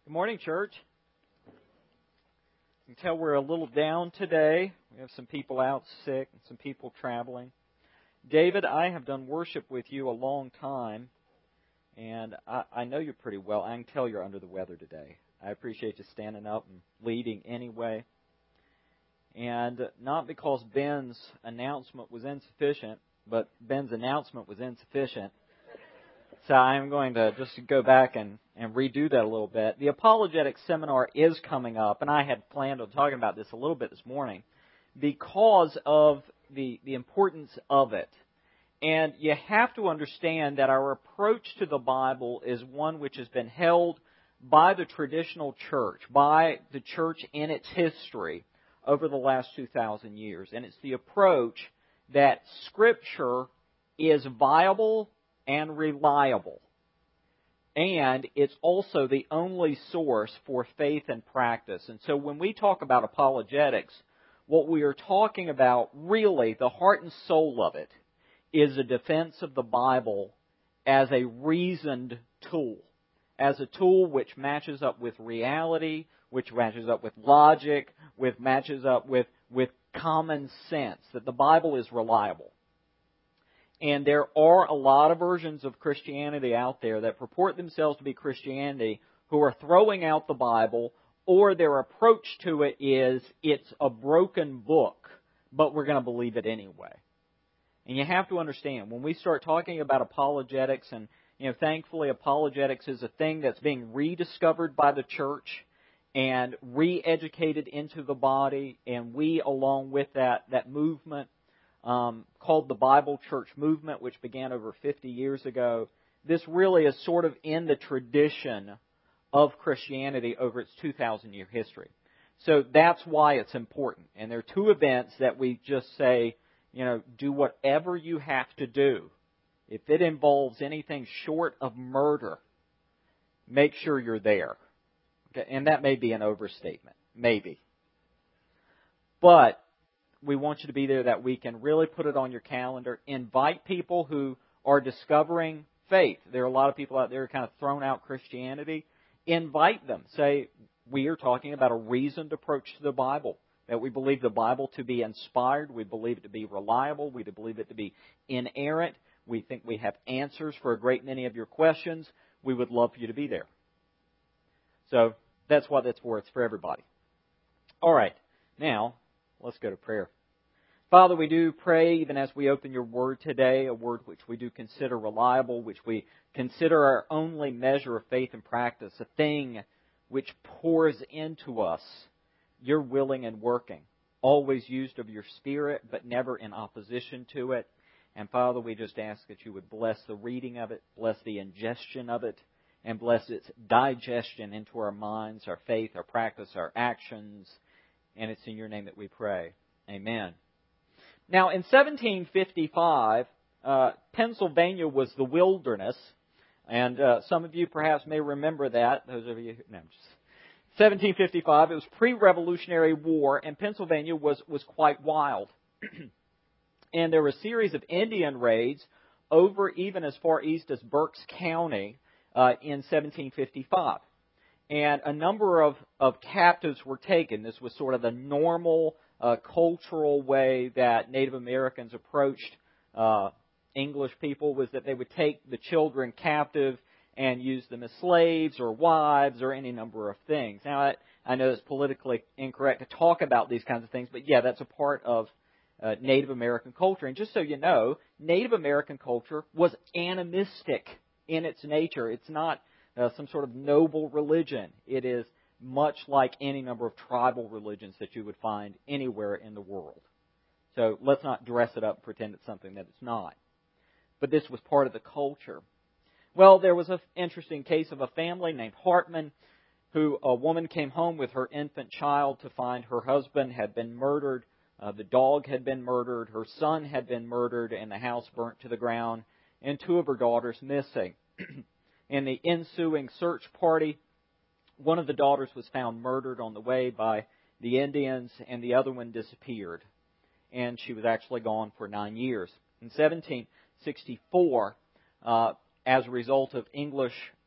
Good morning, church. You can tell we're a little down today. We have some people out sick and some people traveling. David, I have done worship with you a long time, and I know you pretty well. I can tell you're under the weather today. I appreciate you standing up and leading anyway. And not because Ben's announcement was insufficient, but Ben's announcement was insufficient. So I'm going to just go back and redo that a little bit. The Apologetics Seminar is coming up, and I had planned on talking about this a little bit this morning because of the importance of it. And you have to understand that our approach to the Bible is one which has been held by the traditional church, by the church in its history over the last 2,000 years. And it's the approach that Scripture is viable and reliable. And it's also the only source for faith and practice. And so when we talk about apologetics, what we are talking about, really, the heart and soul of it, is a defense of the Bible as a reasoned tool. As a tool which matches up with reality, which matches up with logic, which matches up with common sense, that the Bible is reliable. And there are a lot of versions of Christianity out there that purport themselves to be Christianity who are throwing out the Bible, or their approach to it is, it's a broken book, but we're going to believe it anyway. And you have to understand, when we start talking about apologetics, and thankfully apologetics is a thing that's being rediscovered by the church and re-educated into the body, and we, along with that movement, called the Bible Church Movement, which began over 50 years ago. This really is sort of in the tradition of Christianity over its 2,000-year history. So that's why it's important. And there are two events that we just say, do whatever you have to do. If it involves anything short of murder, make sure you're there. Okay? And that may be an overstatement. Maybe. But we want you to be there that weekend. Really put it on your calendar. Invite people who are discovering faith. There are a lot of people out there who kind of thrown out Christianity. Invite them. Say, we are talking about a reasoned approach to the Bible. That we believe the Bible to be inspired. We believe it to be reliable. We believe it to be inerrant. We think we have answers for a great many of your questions. We would love for you to be there. So that's what that's for. It's for everybody. All right. Now, let's go to prayer. Father, we do pray, even as we open your word today, a word which we do consider reliable, which we consider our only measure of faith and practice, a thing which pours into us your willing and working, always used of your Spirit, but never in opposition to it. And Father, we just ask that you would bless the reading of it, bless the ingestion of it, and bless its digestion into our minds, our faith, our practice, our actions. And it's in your name that we pray. Amen. Now, in 1755, Pennsylvania was the wilderness. And some of you perhaps may remember that. Those of you, 1755, it was pre-Revolutionary War, and Pennsylvania was quite wild. And there were a series of Indian raids over even as far east as Berks County in 1755. And a number of captives were taken. This was sort of the normal cultural way that Native Americans approached English people, was that they would take the children captive and use them as slaves or wives or any number of things. Now, I know it's politically incorrect to talk about these kinds of things, but yeah, that's a part of Native American culture. And just so you know, Native American culture was animistic in its nature. It's not some sort of noble religion. It is much like any number of tribal religions that you would find anywhere in the world. So let's not dress it up and pretend it's something that it's not. But this was part of the culture. Well, there was an interesting case of a family named Hartman, who a woman came home with her infant child to find her husband had been murdered, the dog had been murdered, her son had been murdered, and the house burnt to the ground, and two of her daughters missing. In the ensuing search party, one of the daughters was found murdered on the way by the Indians, and the other one disappeared. And she was actually gone for 9 years. In 1764, as a result of English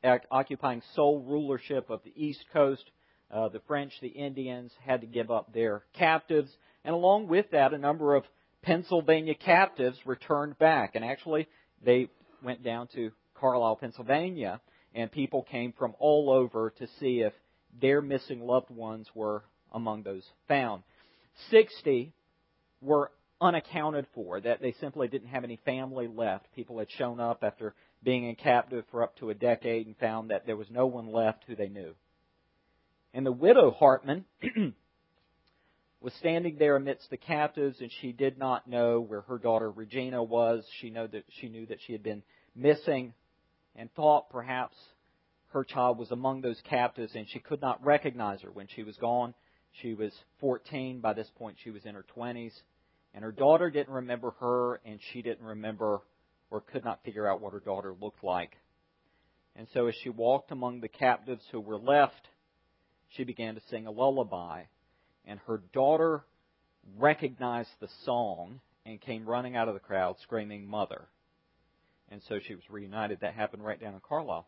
occupying sole rulership of the East Coast. The French, the Indians, had to give up their captives. And along with that, a number of Pennsylvania captives returned back. And actually, they went down to Carlisle, Pennsylvania, and people came from all over to see if their missing loved ones were among those found. 60 were unaccounted for, that they simply didn't have any family left. People had shown up after being in captive for up to a decade and found that there was no one left who they knew. And the widow Hartman was standing there amidst the captives, and she did not know where her daughter Regina was. She knew that she had been missing and thought perhaps her child was among those captives, and she could not recognize her when she was gone. She was 14. By this point, she was in her 20s. And her daughter didn't remember her, and she didn't remember or could not figure out what her daughter looked like. And so as she walked among the captives who were left, she began to sing a lullaby. And her daughter recognized the song and came running out of the crowd screaming, "Mother." And so she was reunited. That happened right down in Carlisle.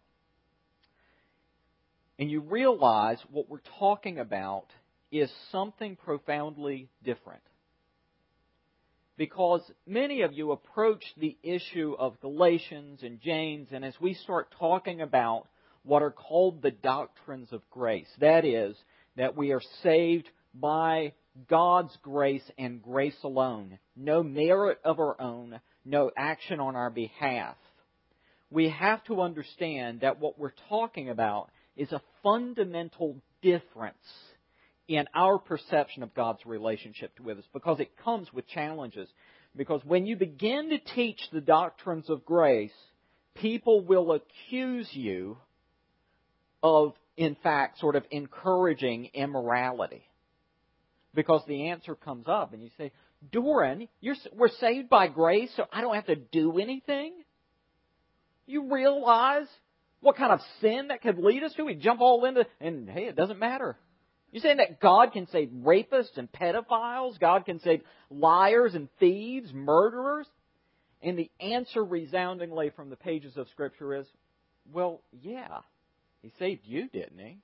And you realize what we're talking about is something profoundly different. Because many of you approach the issue of Galatians and James, and as we start talking about what are called the doctrines of grace, that is, that we are saved by God's grace and grace alone, no merit of our own, no action on our behalf, we have to understand that what we're talking about is a fundamental difference in our perception of God's relationship with us, because it comes with challenges. Because when you begin to teach the doctrines of grace, people will accuse you of, in fact, sort of encouraging immorality. Because the answer comes up and you say, "Doran, we're saved by grace, so I don't have to do anything?" You realize what kind of sin that could lead us to? We jump all into, and hey, it doesn't matter. You're saying that God can save rapists and pedophiles? God can save liars and thieves, murderers? And the answer resoundingly from the pages of Scripture is, well, yeah. He saved you, didn't He?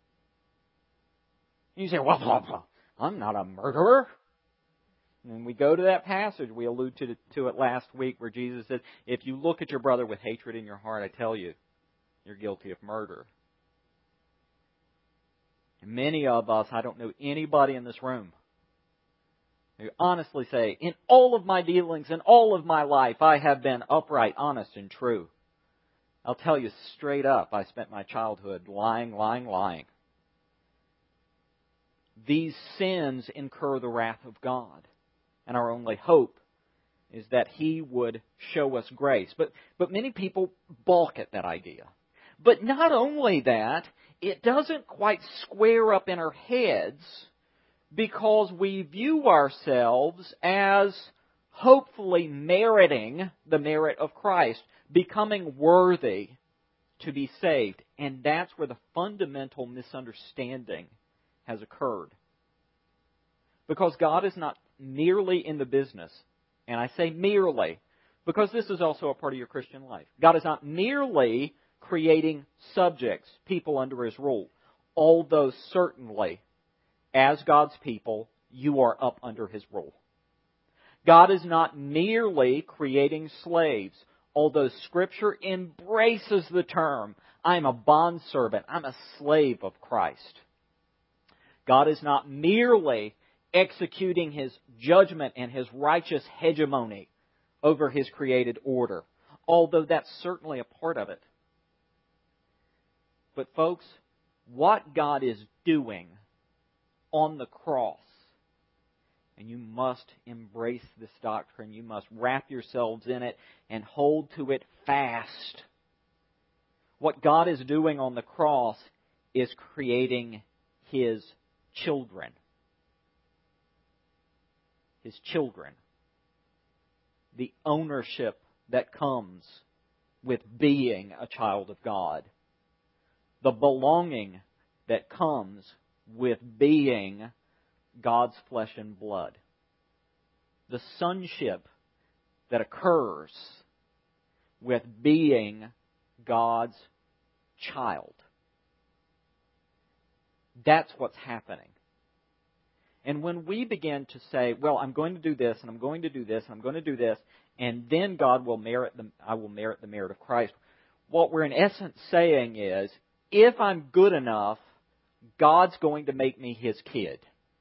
You say, well, I'm not a murderer. And we go to that passage, we alluded to it last week, where Jesus said, if you look at your brother with hatred in your heart, I tell you, you're guilty of murder. And many of us, I don't know anybody in this room who honestly say, in all of my dealings, in all of my life, I have been upright, honest, and true. I'll tell you straight up, I spent my childhood lying. These sins incur the wrath of God. And our only hope is that He would show us grace. But many people balk at that idea. But not only that, it doesn't quite square up in our heads, because we view ourselves as hopefully meriting the merit of Christ, becoming worthy to be saved. And that's where the fundamental misunderstanding has occurred. Because God is not merely in the business, and I say merely, because this is also a part of your Christian life. God is not merely creating subjects, people under His rule, although certainly, as God's people, you are up under His rule. God is not merely creating slaves, although Scripture embraces the term, I'm a bondservant, I'm a slave of Christ. God is not merely executing His judgment and His righteous hegemony over His created order, although that's certainly a part of it. But folks, what God is doing on the cross, and you must embrace this doctrine, you must wrap yourselves in it and hold to it fast. What God is doing on the cross is creating His children. His children. The ownership that comes with being a child of God. The belonging that comes with being God's flesh and blood. The sonship that occurs with being God's child. That's what's happening. And when we begin to say, well, I'm going to do this, and I'm going to do this, and I'm going to do this, and then God will I will merit the merit of Christ, what we're in essence saying is, if I'm good enough, God's going to make me His kid.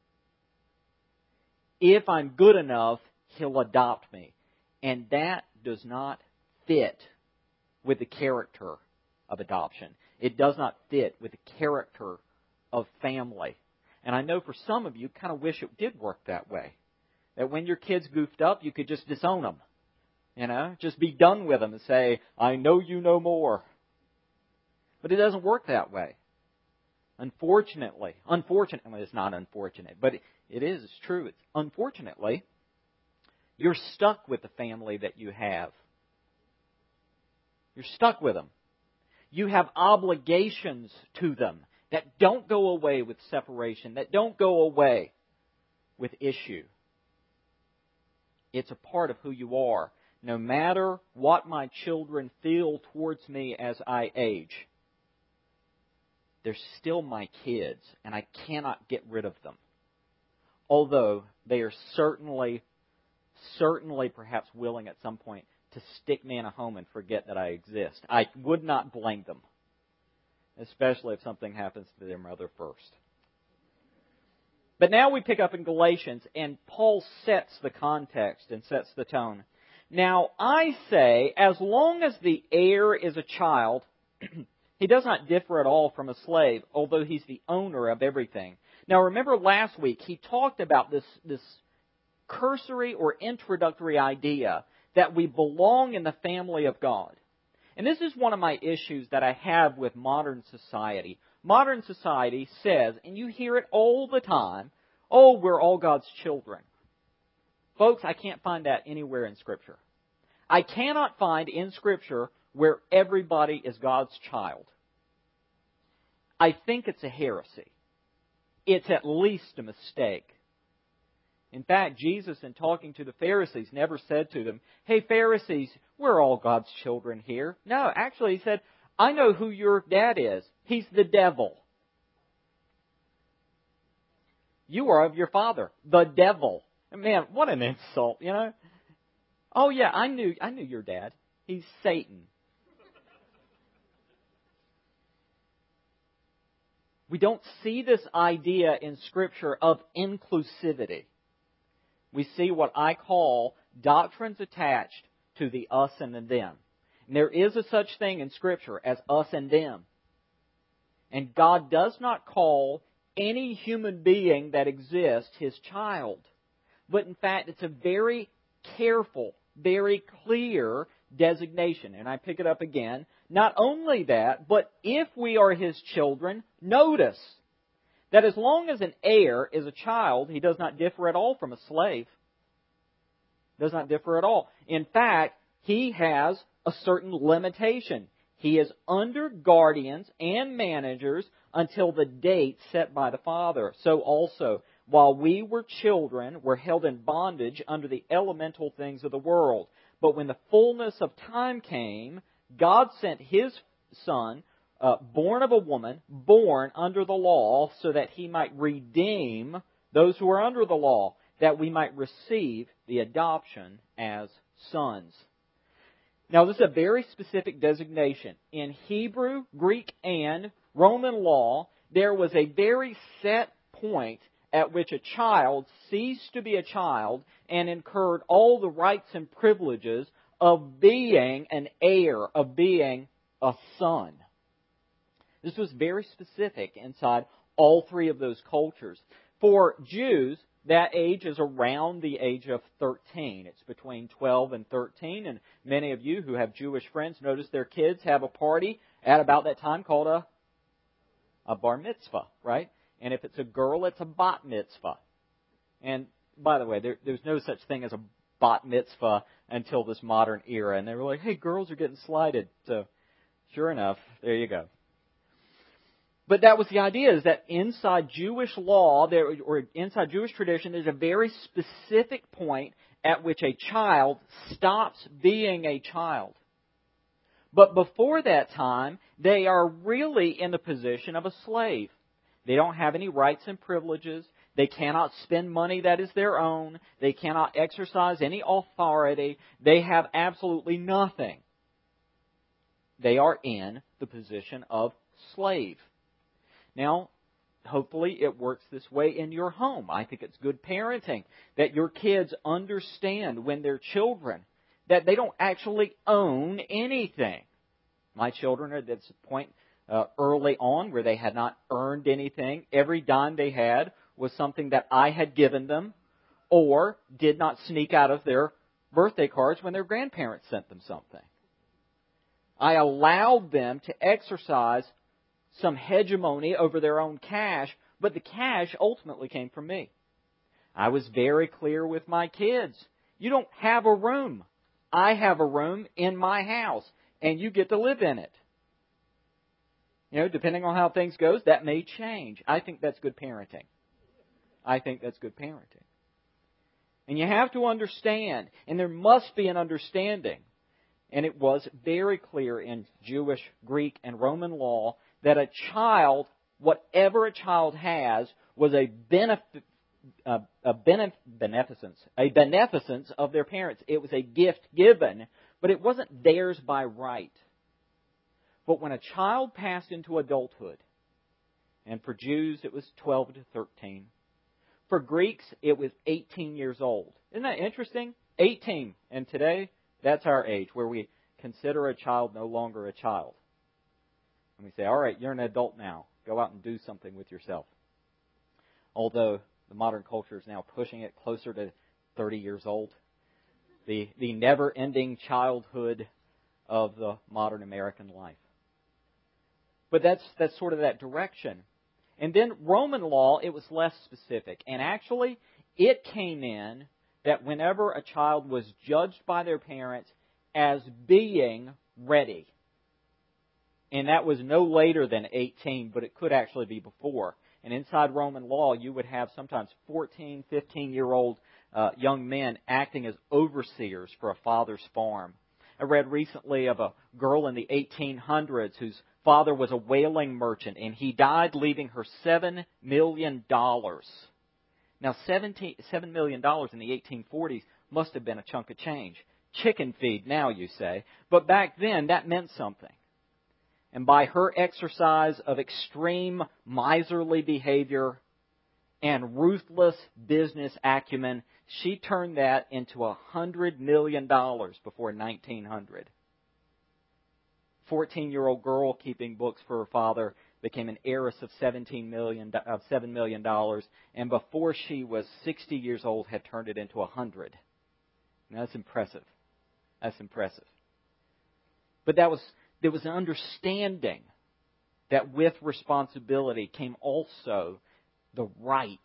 If I'm good enough, He'll adopt me. And that does not fit with the character of adoption. It does not fit with the character of family. And I know for some of you, kind of wish it did work that way. That when your kids goofed up, you could just disown them. You know, just be done with them and say, I know you no more. But it doesn't work that way. Unfortunately, it's not unfortunate, but it is true. Unfortunately, you're stuck with the family that you have. You're stuck with them. You have obligations to them that don't go away with separation, that don't go away with issue. It's a part of who you are. No matter what my children feel towards me as I age, they're still my kids, and I cannot get rid of them. Although they are certainly perhaps willing at some point to stick me in a home and forget that I exist. I would not blame them, especially if something happens to their mother first. But now we pick up in Galatians, and Paul sets the context and sets the tone. Now, I say, as long as the heir is a child, he does not differ at all from a slave, although he's the owner of everything. Now, remember last week, he talked about this cursory or introductory idea that we belong in the family of God. And this is one of my issues that I have with modern society. Modern society says, and you hear it all the time, oh, we're all God's children. Folks, I can't find that anywhere in Scripture. I cannot find in Scripture where everybody is God's child. I think it's a heresy. It's at least a mistake. In fact, Jesus, in talking to the Pharisees, never said to them, hey, Pharisees, we're all God's children here. No, actually, he said, I know who your dad is. He's the devil. You are of your father, the devil. Man, what an insult, you know. Oh, yeah, I knew your dad. He's Satan. We don't see this idea in Scripture of inclusivity. We see what I call doctrines attached to the us and the them. And there is a such thing in Scripture as us and them. And God does not call any human being that exists His child. But in fact, it's a very careful, very clear designation. And I pick it up again. Not only that, but if we are His children, notice that as long as an heir is a child, he does not differ at all from a slave. Does not differ at all. In fact, he has a certain limitation. He is under guardians and managers until the date set by the Father. So also, while we were children, were held in bondage under the elemental things of the world. But when the fullness of time came, God sent His Son, born of a woman, born under the law, so that He might redeem those who are under the law, that we might receive the adoption as sons. Now, this is a very specific designation. In Hebrew, Greek, and Roman law, there was a very set point at which a child ceased to be a child and incurred all the rights and privileges of being an heir, of being a son. This was very specific inside all three of those cultures. For Jews, that age is around the age of 13. It's between 12 and 13. And many of you who have Jewish friends notice their kids have a party at about that time called a bar mitzvah, right? And if it's a girl, it's a bat mitzvah. And by the way, there's no such thing as a bat mitzvah until this modern era. And they were like, hey, girls are getting slighted. So sure enough, there you go. But that was the idea, is that inside Jewish law, or inside Jewish tradition, there's a very specific point at which a child stops being a child. But before that time, they are really in the position of a slave. They don't have any rights and privileges. They cannot spend money that is their own. They cannot exercise any authority. They have absolutely nothing. They are in the position of slave. Now, hopefully it works this way in your home. I think it's good parenting that your kids understand when they're children that they don't actually own anything. My children are at this point early on where they had not earned anything. Every dime they had was something that I had given them or did not sneak out of their birthday cards when their grandparents sent them something. I allowed them to exercise some hegemony over their own cash, but the cash ultimately came from me. I was very clear with my kids. You don't have a room. I have a room in my house, and you get to live in it. You know, depending on how things goes, that may change. I think that's good parenting. I think that's good parenting. And you have to understand, and there must be an understanding, and it was very clear in Jewish, Greek, and Roman law that a child, whatever a child has, was a beneficence of their parents. It was a gift given, but it wasn't theirs by right. But when a child passed into adulthood, and for Jews it was 12 to 13, for Greeks it was 18 years old. Isn't that interesting? 18. And today, that's our age, where we consider a child no longer a child. And we say, all right, you're an adult now. Go out and do something with yourself. Although the modern culture is now pushing it closer to 30 years old. The never-ending childhood of the modern American life. But that's sort of that direction. And then Roman law, it was less specific. And actually, it came in that whenever a child was judged by their parents as being ready, and that was no later than 18, but it could actually be before. And inside Roman law, you would have sometimes 14, 15-year-old young men acting as overseers for a father's farm. I read recently of a girl in the 1800s whose father was a whaling merchant, and he died leaving her $7 million. Now, $7 million in the 1840s must have been a chunk of change. Chicken feed now, you say. But back then, that meant something. And by her exercise of extreme miserly behavior and ruthless business acumen, she turned that into $100 million before 1900. 14-year-old girl keeping books for her father became an heiress of $7 million, and before she was 60 years old had turned it into 100. Now, that's impressive. That's impressive. But there was an understanding that with responsibility came also the right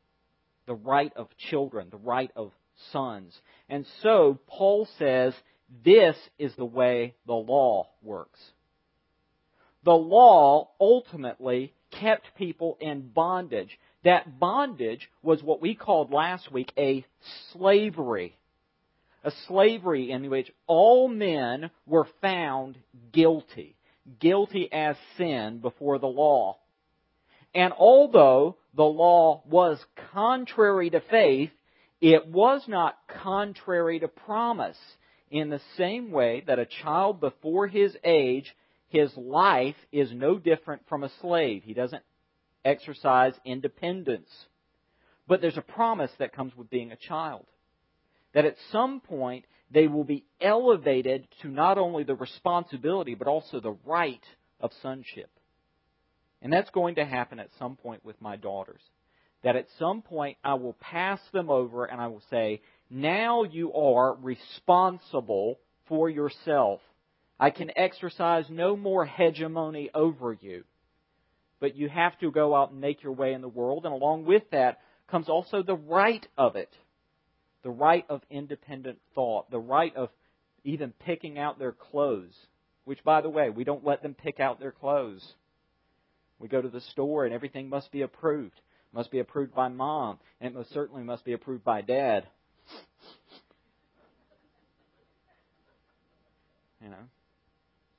of children, the right of sons. And so Paul says this is the way the law works. The law ultimately kept people in bondage. That bondage was what we called last week a slavery. A slavery in which all men were found guilty. Guilty as sin before the law. And although the law was contrary to faith, it was not contrary to promise. In the same way that a child before his age, his life is no different from a slave. He doesn't exercise independence. But there's a promise that comes with being a child. That at some point they will be elevated to not only the responsibility but also the right of sonship. And that's going to happen at some point with my daughters. That at some point I will pass them over and I will say, now you are responsible for yourself. I can exercise no more hegemony over you. But you have to go out and make your way in the world. And along with that comes also the right of it. The right of independent thought. The right of even picking out their clothes. Which, by the way, we don't let them pick out their clothes. We go to the store and everything must be approved. It must be approved by Mom. And it most certainly must be approved by Dad. You know.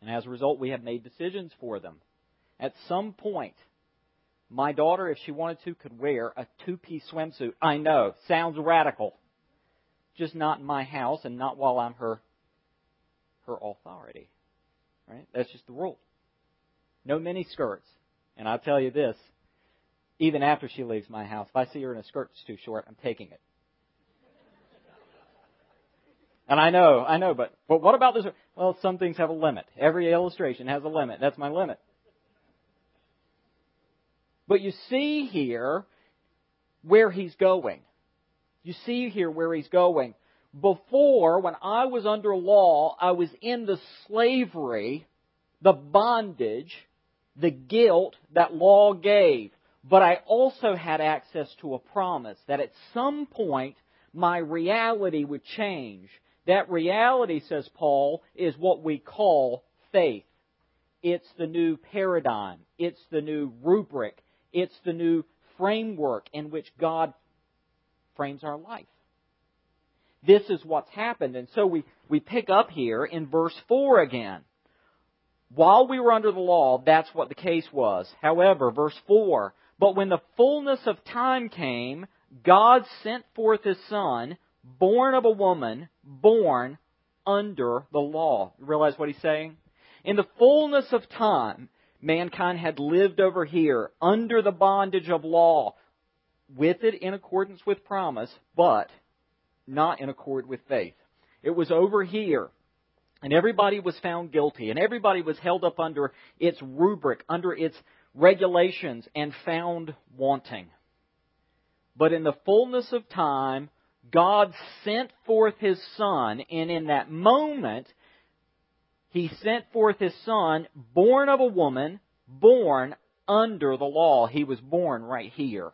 And as a result, we have made decisions for them. At some point, my daughter, if she wanted to, could wear a two-piece swimsuit. I know, sounds radical. Just not in my house and not while I'm her authority. Right? That's just the rule. No mini skirts. And I'll tell you this, even after she leaves my house, if I see her in a skirt that's too short, I'm taking it. And I know, but what about this? Well, some things have a limit. Every illustration has a limit. That's my limit. But you see here where he's going. You see here where he's going. Before, when I was under law, I was in the slavery, the bondage, the guilt that law gave. But I also had access to a promise that at some point my reality would change. That reality, says Paul, is what we call faith. It's the new paradigm. It's the new rubric. It's the new framework in which God frames our life. This is what's happened. And so we pick up here in verse 4 again. While we were under the law, that's what the case was. However, verse 4, but when the fullness of time came, God sent forth His Son, born of a woman, born under the law. You realize what he's saying? In the fullness of time, mankind had lived over here under the bondage of law, with it in accordance with promise, but not in accord with faith. It was over here, and everybody was found guilty, and everybody was held up under its rubric, under its regulations, and found wanting. But in the fullness of time, God sent forth His Son, and in that moment, He sent forth His Son, born of a woman, born under the law. He was born right here.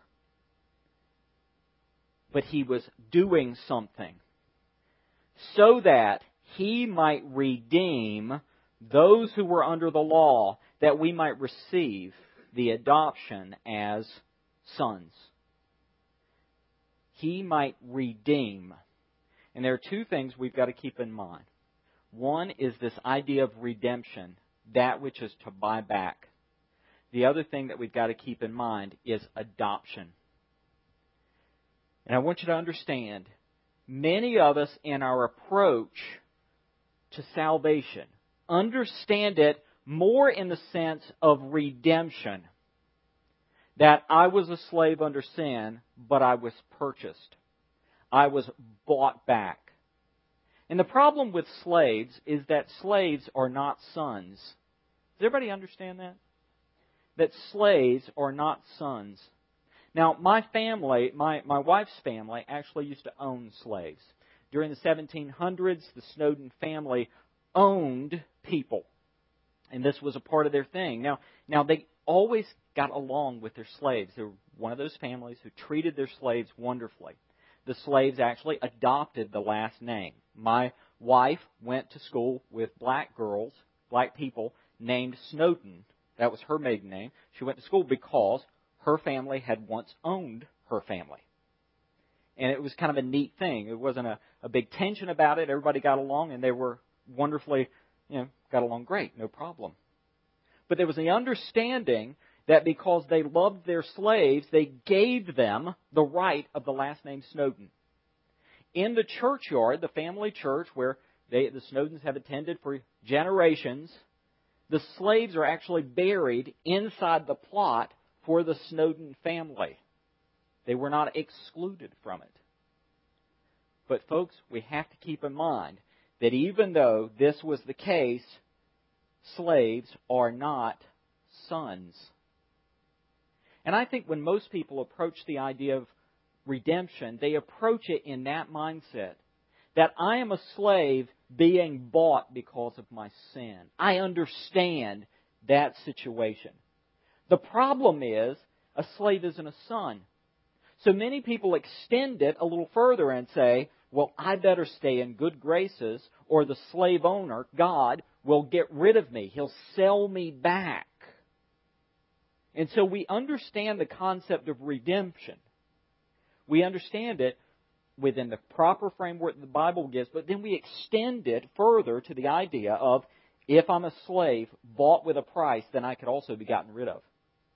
But He was doing something so that He might redeem those who were under the law, that we might receive the adoption as sons. He might redeem. And there are two things we've got to keep in mind. One is this idea of redemption, that which is to buy back. The other thing that we've got to keep in mind is adoption. And I want you to understand, many of us in our approach to salvation understand it more in the sense of redemption. That I was a slave under sin, but I was purchased. I was bought back. And the problem with slaves is that slaves are not sons. Does everybody understand that? That slaves are not sons. Now, my family, my wife's family, actually used to own slaves. During the 1700s, the Snowden family owned people. And this was a part of their thing. Now they always got along with their slaves. They were one of those families who treated their slaves wonderfully. The slaves actually adopted the last name. My wife went to school with black girls, black people, named Snowden. That was her maiden name. She went to school because her family had once owned her family. And it was kind of a neat thing. It wasn't a big tension about it. Everybody got along, and they were wonderfully, got along great, no problem. But there was the understanding that because they loved their slaves, they gave them the right of the last name Snowden. In the churchyard, the family church where the Snowdens have attended for generations, the slaves are actually buried inside the plot for the Snowden family. They were not excluded from it. But folks, we have to keep in mind that even though this was the case, slaves are not sons. And I think when most people approach the idea of redemption, they approach it in that mindset. That I am a slave being bought because of my sin. I understand that situation. The problem is, a slave isn't a son. So many people extend it a little further and say, well, I better stay in good graces, or the slave owner, God, will get rid of me. He'll sell me back. And so we understand the concept of redemption. We understand it within the proper framework that the Bible gives, but then we extend it further to the idea of if I'm a slave bought with a price, then I could also be gotten rid of.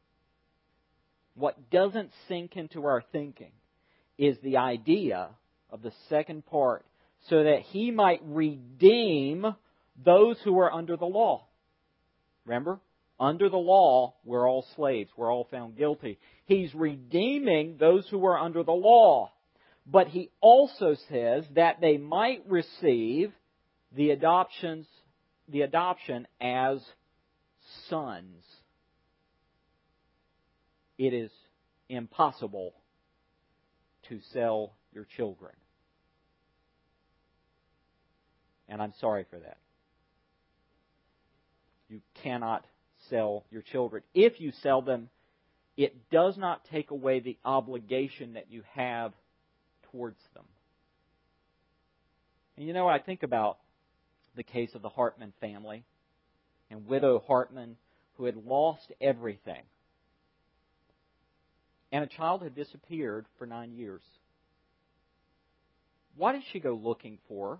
What doesn't sink into our thinking is the idea of the second part, so that He might redeem those who are under the law. Remember? Under the law, we're all slaves. We're all found guilty. He's redeeming those who are under the law. But He also says that they might receive the adoption as sons. It is impossible to sell your children. And I'm sorry for that. You cannot sell your children. If you sell them, it does not take away the obligation that you have towards them. And you know, I think about the case of the Hartman family and widow Hartman, who had lost everything. And a child had disappeared for 9 years. Why did she go looking for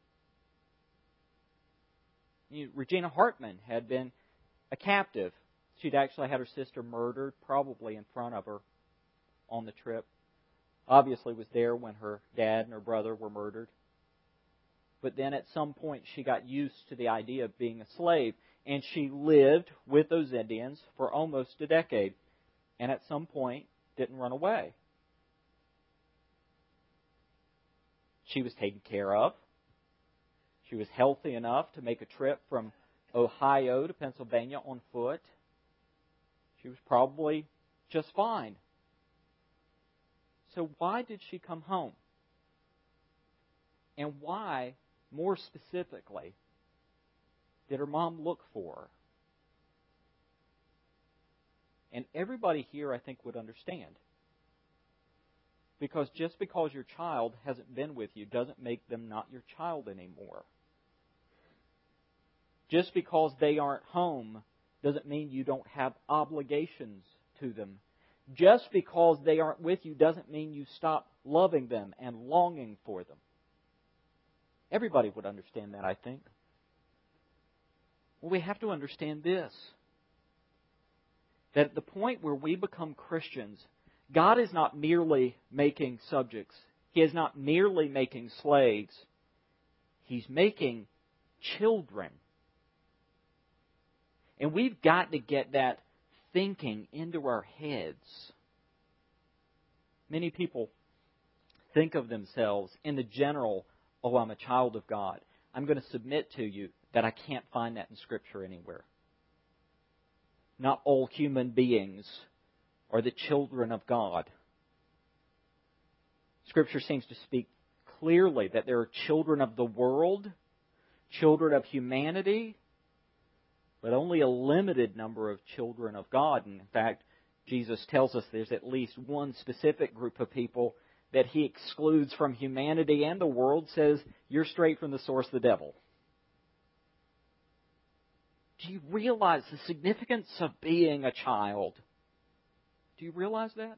her? Regina Hartman had been a captive. She'd actually had her sister murdered, probably in front of her on the trip. Obviously was there when her dad and her brother were murdered. But then at some point she got used to the idea of being a slave. And she lived with those Indians for almost a decade. And at some point didn't run away. She was taken care of. She was healthy enough to make a trip from Ohio to Pennsylvania on foot. She was probably just fine. So why did she come home? And why, more specifically, did her mom look for her? And everybody here, I think, would understand. Because just because your child hasn't been with you doesn't make them not your child anymore. Just because they aren't home doesn't mean you don't have obligations to them. Just because they aren't with you doesn't mean you stop loving them and longing for them. Everybody would understand that, I think. Well, we have to understand this. That at the point where we become Christians, God is not merely making subjects. He is not merely making slaves. He's making children. And we've got to get that thinking into our heads. Many people think of themselves in the general, oh, I'm a child of God. I'm going to submit to you that I can't find that in Scripture anywhere. Not all human beings are the children of God. Scripture seems to speak clearly that there are children of the world, children of humanity, but only a limited number of children of God. And in fact, Jesus tells us there's at least one specific group of people that He excludes from humanity and the world, says, you're straight from the source, the devil. Do you realize the significance of being a child? Do you realize that?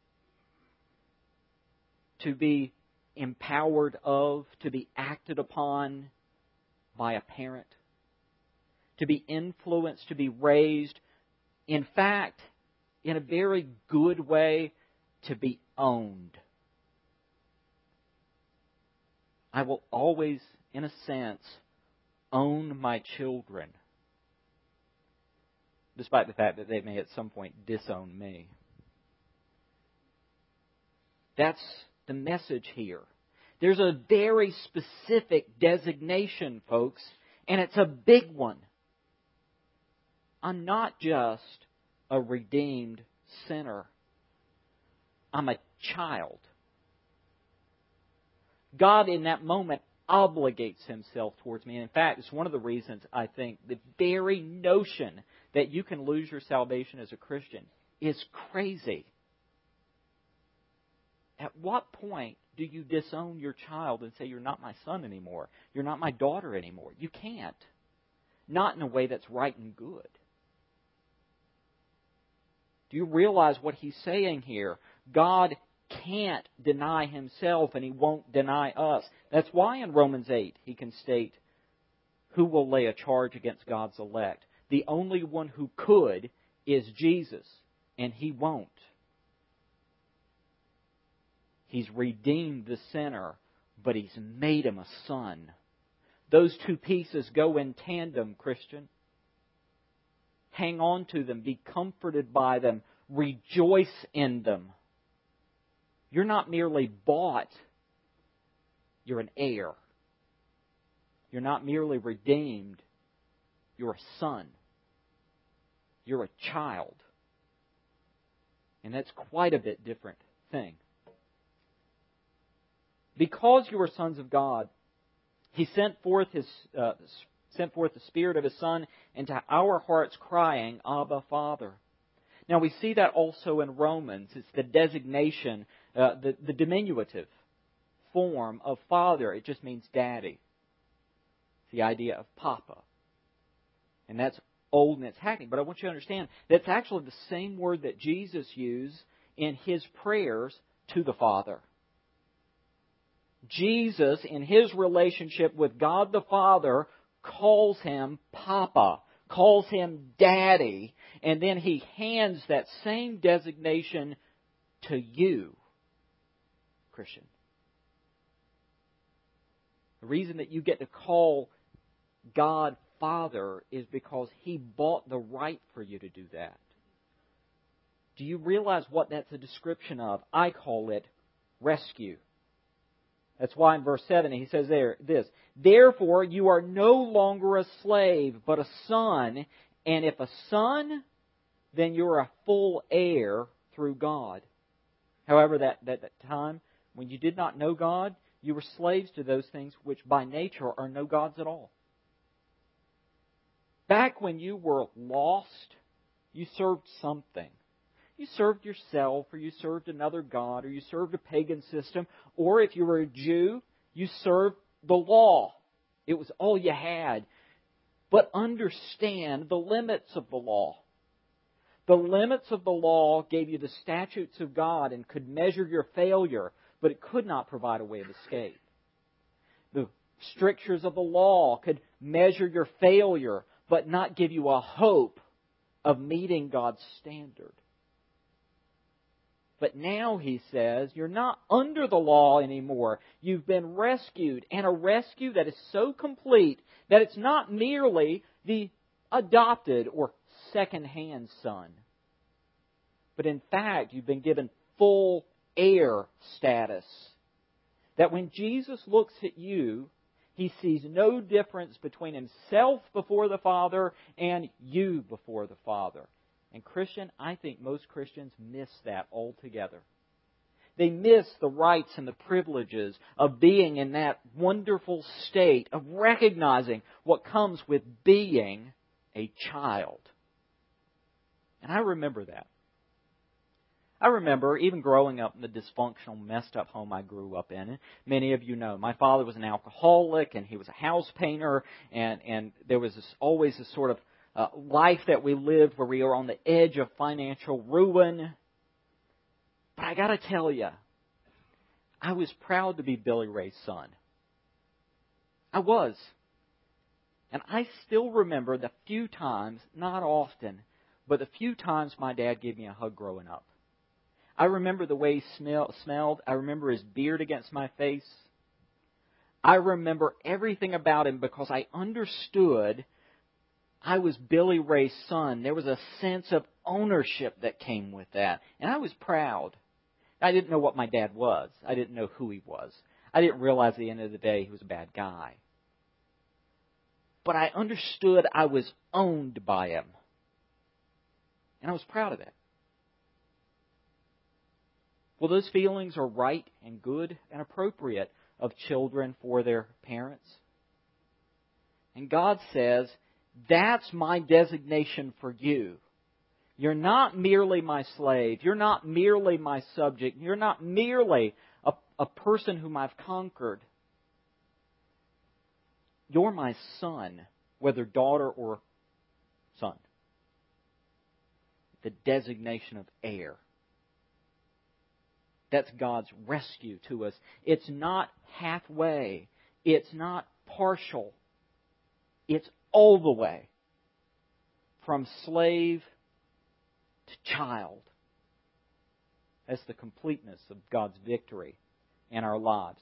To be empowered of, to be acted upon by a parent. To be influenced, to be raised. In fact, in a very good way, to be owned. I will always, in a sense, own my children, despite the fact that they may at some point disown me. That's the message here. There's a very specific designation, folks, and it's a big one. I'm not just a redeemed sinner. I'm a child. God, in that moment, obligates Himself towards me. And in fact, it's one of the reasons, I think, the very notion that you can lose your salvation as a Christian is crazy. At what point do you disown your child and say, you're not my son anymore? You're not my daughter anymore? You can't. Not in a way that's right and good. Do you realize what He's saying here? God can't deny Himself, and He won't deny us. That's why in Romans 8 He can state, who will lay a charge against God's elect? The only one who could is Jesus, and He won't. He's redeemed the sinner, but He's made him a son. Those two pieces go in tandem, Christian. Hang on to them. Be comforted by them. Rejoice in them. You're not merely bought. You're an heir. You're not merely redeemed. You're a son. You're a child. And that's quite a bit different thing. Because you are sons of God, He sent forth the Spirit of His Son into our hearts, crying, Abba, Father. Now we see that also in Romans. It's the designation, the diminutive form of Father. It just means Daddy. It's the idea of Papa. And that's old and it's hackneyed. But I want you to understand that's actually the same word that Jesus used in His prayers to the Father. Jesus, in His relationship with God the Father, calls Him Papa, calls Him Daddy, and then He hands that same designation to you, Christian. The reason that you get to call God Father is because He bought the right for you to do that. Do you realize what that's a description of? I call it rescue. That's why in verse 7 he says this, Therefore you are no longer a slave, but a son, and if a son, then you're a full heir through God. However, that time when you did not know God, you were slaves to those things which by nature are no gods at all. Back when you were lost, you served something. You served yourself, or you served another god, or you served a pagan system, or if you were a Jew, you served the law. It was all you had. But understand the limits of the law. The limits of the law gave you the statutes of God and could measure your failure, but it could not provide a way of escape. The strictures of the law could measure your failure, but not give you a hope of meeting God's standard. But now, he says, you're not under the law anymore. You've been rescued, and a rescue that is so complete that it's not merely the adopted or second-hand son. But in fact, you've been given full heir status. That when Jesus looks at you, He sees no difference between Himself before the Father and you before the Father. And Christian, I think most Christians miss that altogether. They miss the rights and the privileges of being in that wonderful state of recognizing what comes with being a child. And I remember that. I remember even growing up in the dysfunctional, messed up home I grew up in. And many of you know, my father was an alcoholic and he was a house painter, and there was always this sort of life that we lived where we were on the edge of financial ruin. But I got to tell you, I was proud to be Billy Ray's son. I was. And I still remember the few times, not often, but the few times my dad gave me a hug growing up. I remember the way he smelled. I remember his beard against my face. I remember everything about him because I understood I was Billy Ray's son. There was a sense of ownership that came with that. And I was proud. I didn't know what my dad was. I didn't know who he was. I didn't realize at the end of the day he was a bad guy. But I understood I was owned by him. And I was proud of that. Well, those feelings are right and good and appropriate of children for their parents. And God says, that's my designation for you. You're not merely my slave. You're not merely my subject. You're not merely a person whom I've conquered. You're my son, whether daughter or son. The designation of heir. That's God's rescue to us. It's not halfway. It's not partial. It's all the way from slave to child. That's the completeness of God's victory in our lives.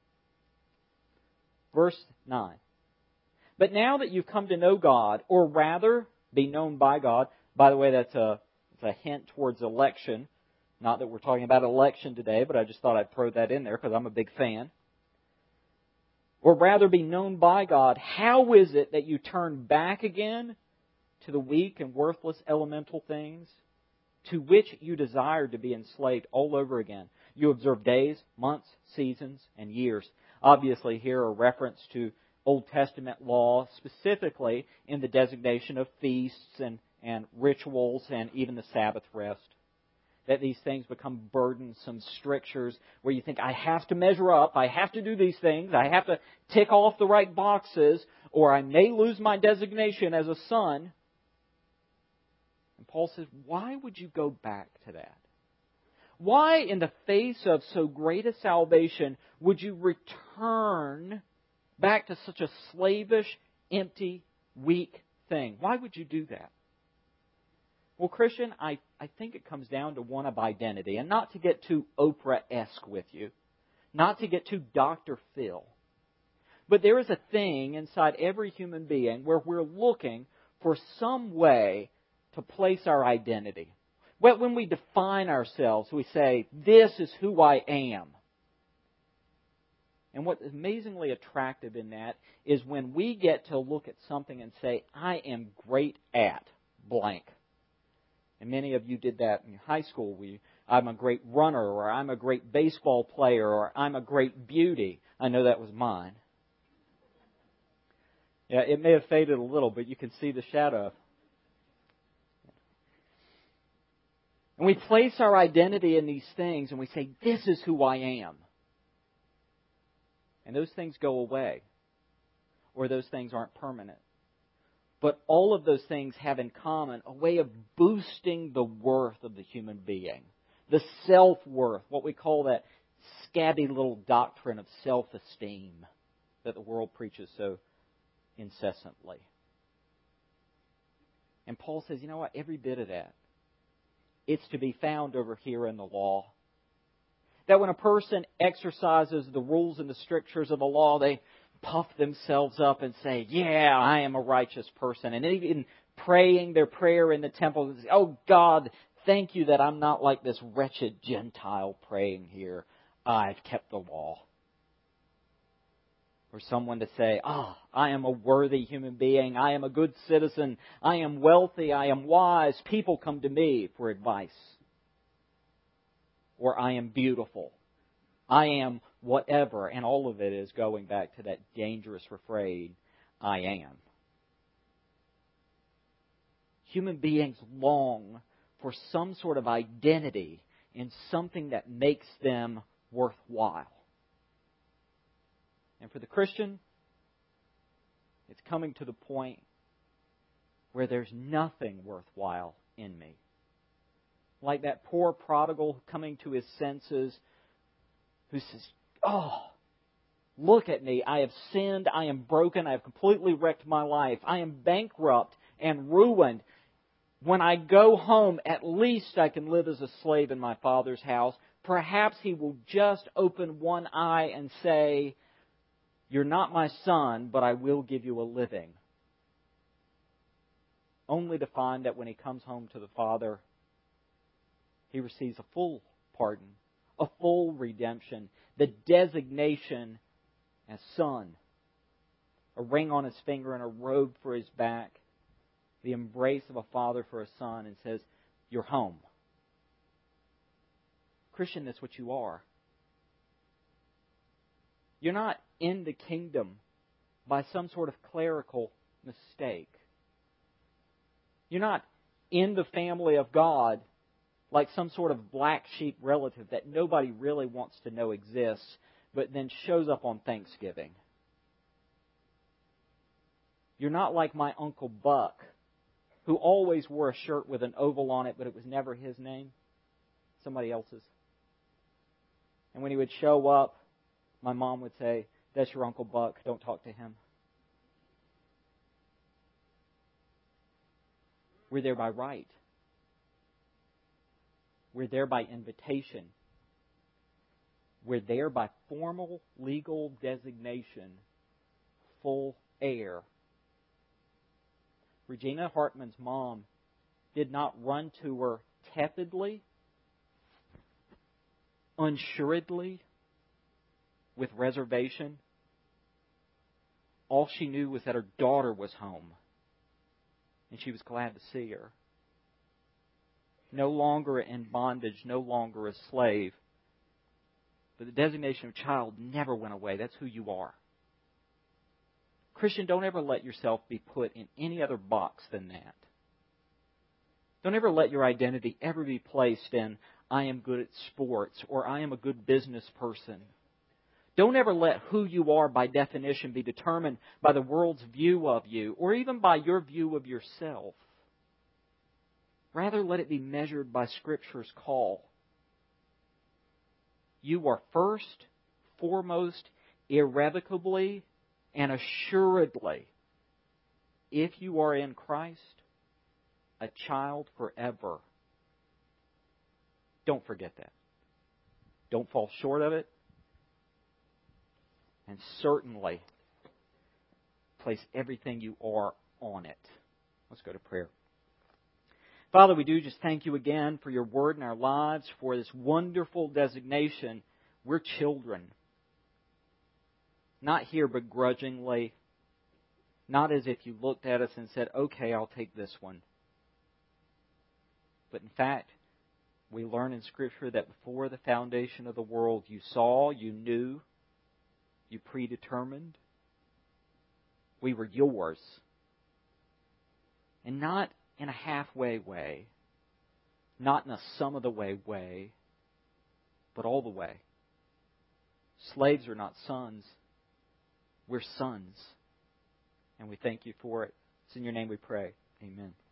Verse 9. But now that you've come to know God, or rather be known by God, by the way, that's a hint towards election. Not that we're talking about election today, but I just thought I'd throw that in there because I'm a big fan. Or rather be known by God, how is it that you turn back again to the weak and worthless elemental things to which you desire to be enslaved all over again? You observe days, months, seasons, and years. Obviously, here a reference to Old Testament law, specifically in the designation of feasts and rituals and even the Sabbath rest. That these things become burdensome strictures where you think, I have to measure up, I have to do these things, I have to tick off the right boxes, or I may lose my designation as a son. And Paul says, why would you go back to that? Why, in the face of so great a salvation, would you return back to such a slavish, empty, weak thing? Why would you do that? Well, Christian, I think it comes down to one of identity. And not to get too Oprah-esque with you. Not to get too Dr. Phil. But there is a thing inside every human being where we're looking for some way to place our identity. Well, when we define ourselves, we say, this is who I am. And what's amazingly attractive in that is when we get to look at something and say, I am great at blank. And many of you did that in high school. I'm a great runner, or I'm a great baseball player, or I'm a great beauty. I know that was mine. Yeah, it may have faded a little, but you can see the shadow. And we place our identity in these things and we say, this is who I am. And those things go away. Or those things aren't permanent. But all of those things have in common a way of boosting the worth of the human being. The self-worth, what we call that scabby little doctrine of self-esteem that the world preaches so incessantly. And Paul says, you know what, every bit of that, it's to be found over here in the law. That when a person exercises the rules and the strictures of the law, they puff themselves up and say, yeah, I am a righteous person. And even praying their prayer in the temple, oh God, thank you that I'm not like this wretched Gentile praying here. I've kept the law. Or someone to say, I am a worthy human being. I am a good citizen. I am wealthy. I am wise. People come to me for advice. Or I am beautiful. I am whatever. And all of it is going back to that dangerous refrain, I am. Human beings long for some sort of identity in something that makes them worthwhile. And for the Christian, it's coming to the point where there's nothing worthwhile in me. Like that poor prodigal coming to his senses who says, look at me. I have sinned. I am broken. I have completely wrecked my life. I am bankrupt and ruined. When I go home, at least I can live as a slave in my father's house. Perhaps he will just open one eye and say, you're not my son, but I will give you a living. Only to find that when he comes home to the Father, he receives a full pardon, a full redemption, the designation as son, a ring on his finger and a robe for his back, the embrace of a father for a son, and says, you're home. Christian, that's what you are. You're not in the kingdom by some sort of clerical mistake. You're not in the family of God like some sort of black sheep relative that nobody really wants to know exists, but then shows up on Thanksgiving. You're not like my Uncle Buck, who always wore a shirt with an oval on it, but it was never his name, somebody else's. And when he would show up, my mom would say, that's your Uncle Buck, don't talk to him. We're there by right. We're there by invitation. We're there by formal legal designation, full heir. Regina Hartman's mom did not run to her tepidly, unsuredly, with reservation. All she knew was that her daughter was home, and she was glad to see her. No longer in bondage, no longer a slave. But the designation of child never went away. That's who you are. Christian, don't ever let yourself be put in any other box than that. Don't ever let your identity ever be placed in, I am good at sports, or I am a good business person. Don't ever let who you are by definition be determined by the world's view of you, or even by your view of yourself. Rather, let it be measured by Scripture's call. You are first, foremost, irrevocably, and assuredly, if you are in Christ, a child forever. Don't forget that. Don't fall short of it. And certainly, place everything you are on it. Let's go to prayer. Father, we do just thank you again for your word in our lives, for this wonderful designation. We're children. Not here begrudgingly. Not as if you looked at us and said, okay, I'll take this one. But in fact, we learn in Scripture that before the foundation of the world, you saw, you knew, you predetermined. We were yours. And not in a halfway way, not in a some-of-the-way, but all the way. Slaves are not sons. We're sons. And we thank you for it. It's in your name we pray. Amen.